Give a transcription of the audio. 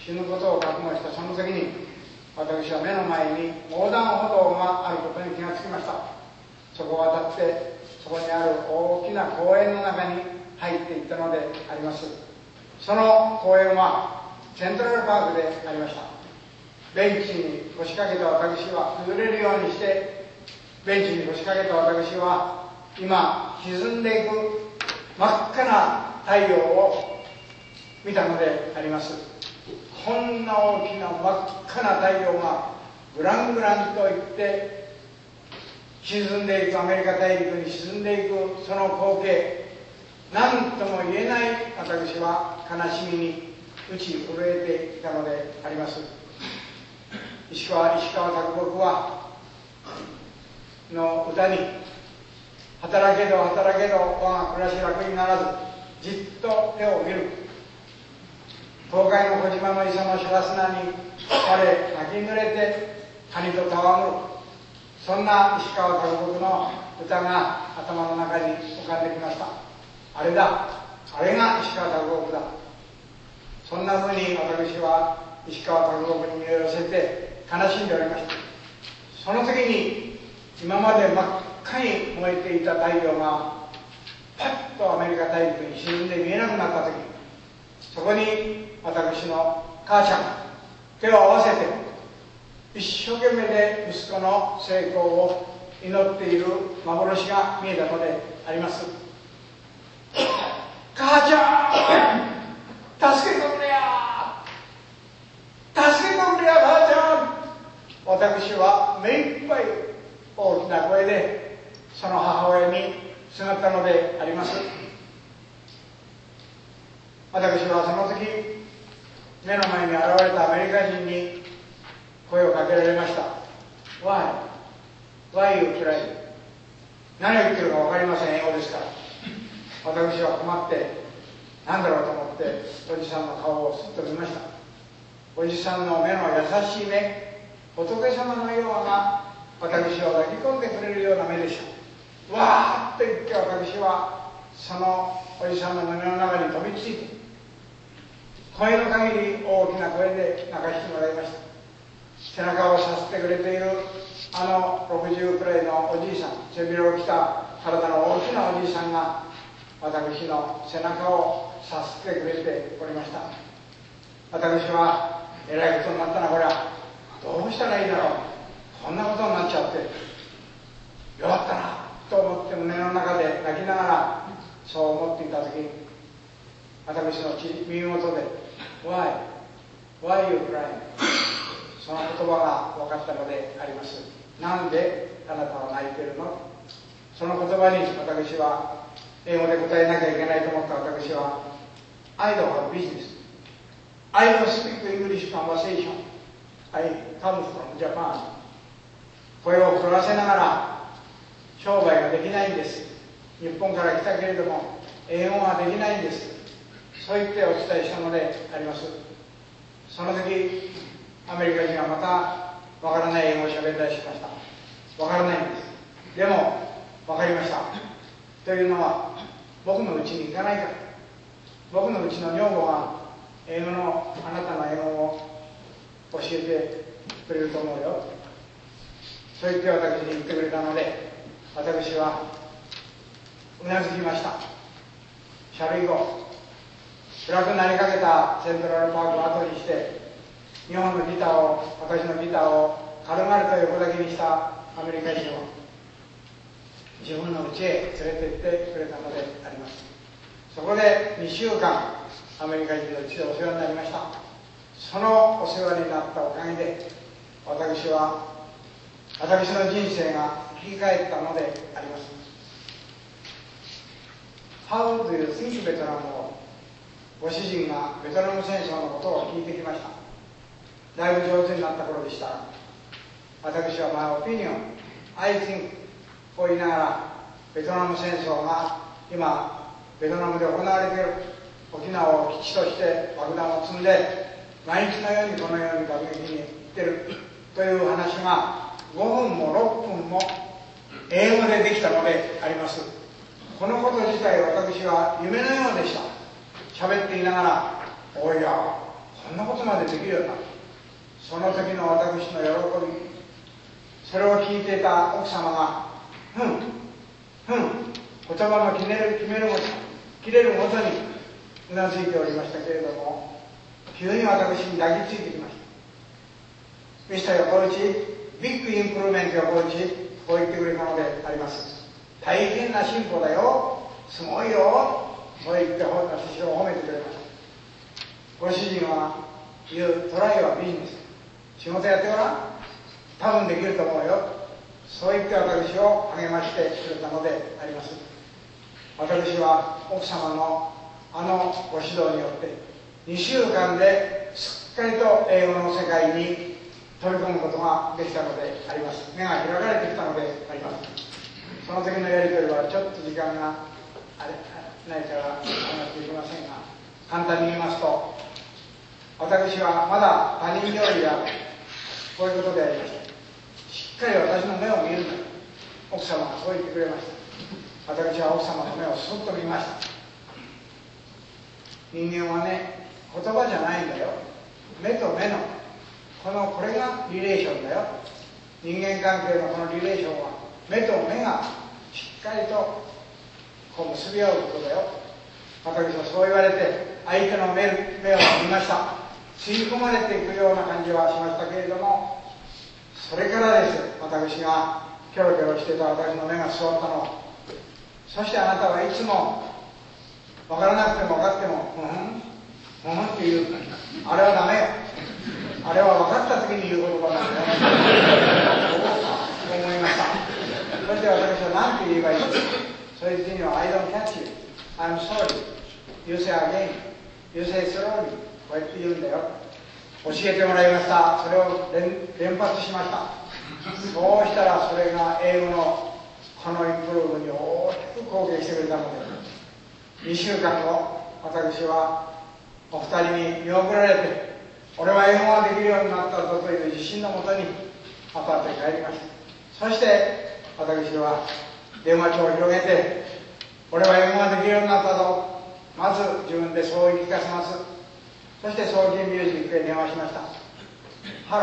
死ぬことを覚悟したその時に、私は目の前に横断歩道があることに気がつきました。そこを渡って、そこにある大きな公園の中に入っていったのであります。その公園はセントラルパークでありました。ベンチに腰掛けた私は崩れるようにして、ベンチに腰掛けた私は今沈んでいく真っ赤な太陽を見たのであります。こんな大きな真っ赤な太陽がグラングランといって沈んでいく、アメリカ大陸に沈んでいくその光景、何とも言えない私は悲しみに打ち震えていたのであります。石川啄木はの歌に、働けど働けど我が暮らし楽にならず、じっと手を見る。東海の小島の磯の白砂に彼泣き濡れてカニと戯る。そんな石川啄木の歌が頭の中に浮かんできました。あれだ、あれが石川啄木だ。そんなふうに私は石川啄木に身を寄せて悲しんでおりました。その時に今まで真っ赤に燃えていた太陽がパッとアメリカ大陸に沈んで見えなくなった時、そこに私の母ちゃんが手を合わせて一生懸命で息子の成功を祈っている幻が見えたのであります。母ちゃん、助けてくれや、助けてくれや母ちゃん。私は目いっぱい大きな声でその母親にすがったのであります。私はその時、目の前に現れたアメリカ人に声をかけられました。Why you cry? 何を言ってるか分かりません、英語ですから。私は困って何だろうと思っておじさんの顔をすっと見ました。おじさんの目の優しい目、仏様のような私を抱き込んでくれるような目でした。わーっと言って私はそのおじさんの胸の中に飛びついて、声の限り大きな声で泣かせてもらいました。背中をさすってくれているあの60くらいのおじいさん、背広を着た体の大きなおじいさんが私の背中をさすってくれておりました。私はえらいことになったな、これはどうしたらいいだろう、こんなことになっちゃって弱ったなと思って胸の中で泣きながらそう思っていた時に、私の耳元で Why you crying? その言葉が分かったのであります。なんであなたは泣いているの。その言葉に私は英語で答えなきゃいけないと思った私は I don't have business. I don't speak English conversation. I come from Japan. 声を震わせながら商売ができないんです。日本から来たけれども英語ができないんです。そう言ってお伝えしたのであります。その時アメリカ人はまたわからない英語を喋り出しました。わからないんです。でもわかりました。というのは僕のうちに行かないから。僕のうちの女房があなたの英語を教えてくれると思うよ。そう言って私に言ってくれたので、私はうなずきました。Shall we go? 暗くなりかけたセントラルパークを後にして日本のギターを、私のギターを軽々と横抱きにしたアメリカ人を自分の家へ連れて行ってくれたのであります。そこで2週間アメリカ人の家でお世話になりました。そのお世話になったおかげで私の人生が生き返ったのであります。 How do you think Vietnam war? ご主人がベトナム戦争のことを聞いてきました。だいぶ上手になった頃でした。私は My opinion, I think と言いながらベトナム戦争が今ベトナムで行われている、沖縄を基地として爆弾を積んで毎日のようにこのように爆撃に行っているという話が5分も6分も英語でできたのであります。このこと自体私は夢のようでした。喋っていながら、おや、こんなことまでできるようになった。その時の私の喜び、それを聞いていた奥様が言葉の決めるごと切れるごとにうなずいておりましたけれども、急に私に抱きついてきました。ミスター横内、ビッグインプルーメント横内、こう言ってくれたのであります。大変な進歩だよ、すごいよ、そう言って私を褒めてくれました。ご主人は言う、トライはビジネス、仕事やってごらん、多分できると思うよ、そう言って私を励ましてくれたのであります。私は奥様のご指導によって2週間ですっかりと英語の世界に飛び込むことができたのであります。目が開かれてきたのであります。その時のやり取りはちょっと時間がないから話していきませんが、簡単に言いますと、私はまだ他人料理やこういうことでありました。しっかり私の目を見るんだ。奥様がそう言ってくれました。私は奥様の目をすっと見ました。人間はね、言葉じゃないんだよ。目と目のこれがリレーションだよ。人間関係のこのリレーションは目と目がしっかりとこう結び合うことだよ。私はそう言われて相手の目を見ました。吸い込まれていくような感じはしましたけれども、それからです。私がキョロキョロしてた私の目が座ったの。そしてあなたはいつも分からなくても分かってもって言う。あれはダメよ。あれは分かった時に言う言葉なんだよ。そう思いました。そして私は何て言えばいいの。そういう時には I don't catch you, I'm sorry, you say again, you say slowly、 こうやって言うんだよ。教えてもらいました。それを連発しました。そうしたらそれが英語のこのインプルーブに大きく貢献してくれたので、2週間後、私はお二人に見送られて、俺は英語ができるようになったぞという自信のもとにアパートに帰りました。そして私は電話帳を広げて、俺は英語ができるようになったぞ、まず自分でそう言い聞かせます。そして送金ミュージックへ電話しました。